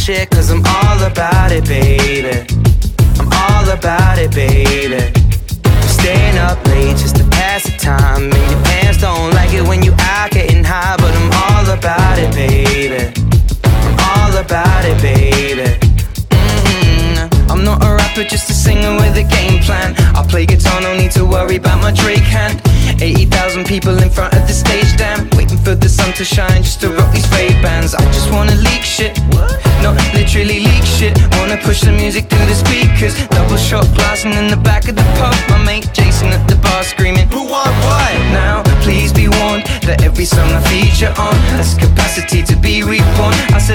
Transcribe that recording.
shit, cause I'm all about it, baby. I'm all about it, baby. I'm staying up late just to pass the time, and your pants don't like it when you out getting high, but I'm all about it, baby. I'm all about it, baby. I'm not a rapper, just a singer with a game plan. I play guitar, no need to worry about my Drake hand. 80,000 people in front of the stage, damn, waiting for the sun to shine just to rock these fake bands. I just wanna leak shit, not literally leak shit. Wanna push the music through the speakers, double shot glass, and in the back of the pub, my mate Jason at the bar screaming, who want what? Now, please be warned that every song I feature on has capacity to be reborn. I said